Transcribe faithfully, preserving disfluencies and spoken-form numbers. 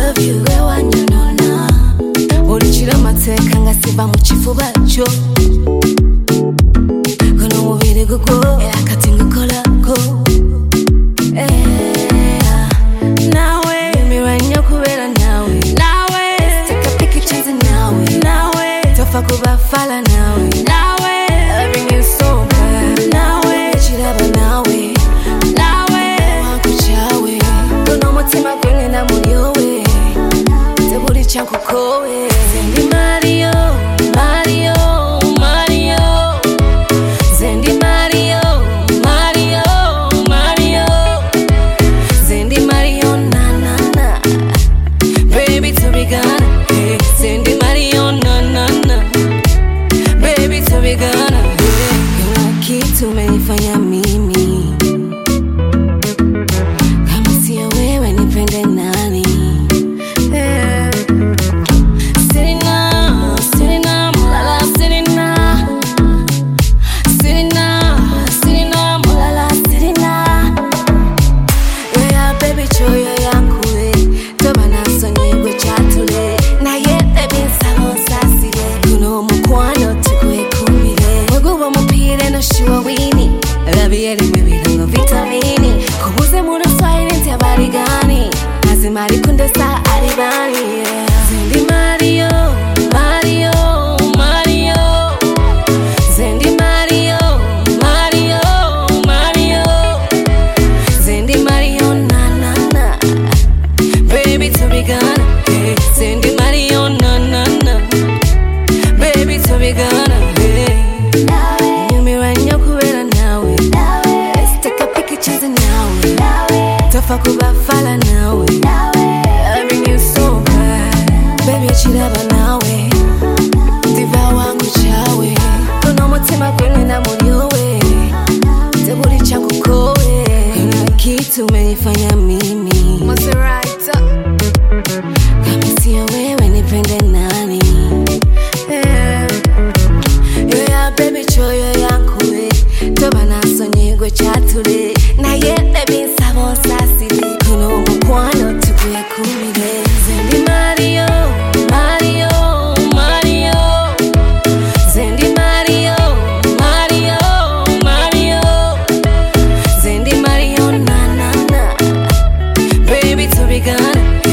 love you gwe wanyonona ulichira mateka ngasiba mu kifuba kyo kono mubiri gugo era kati ngukolako nawe miranya kubera nawe nawe take a picture nawe nawe tofa kuba fala nawe nawe loving you so bad nawe chiraba nawe nawe wakuchawe kono mutima gwe na mulyowe tebuli chankukowe Zendi Mario Mario Mario Zendi Mario Mario Mario Zendi Mario na na na baby to be gone hey. Zendi Mario na na na baby to be gone hey. Kila kitu umenifanya mimi kama sio wewe nipende nani yeah. Serena Serena mulala Serena Serena Serena mulala Serena yeah baby choyo yankue toba nasonye gwe chatule na yete binsabo sasire kuno mukwano tukwe kumire weguba mupire no shiwa wini labi yeri mbibirango vitamini kubuze muno silent yabari gani lazima likundesa alibani yeah. Zendi Mario Mario Mario Zendi Mario Mario Mario Zendi Mario na na na baby to be gone hey. Zendi Mario na na na baby to be gone hey. Umiranya kubera nawe let's take a picture nawe tofa kuba fala nawe loving you so bad baby chiraba nawe diva wangu chawe kono mutima gwe na mulyowe tebuli chankukowe kila kitu umenifanya mimi Maserati kama sio wewe nipende nani yeah. Yeah baby choyo yankue toba nasonye gwe chatule na yete binsabo sasile kuno mukwano tukwe kumire Zendi Mario Mario Mario Zendi Mario Mario Mario Zendi Mario na na na baby to be gone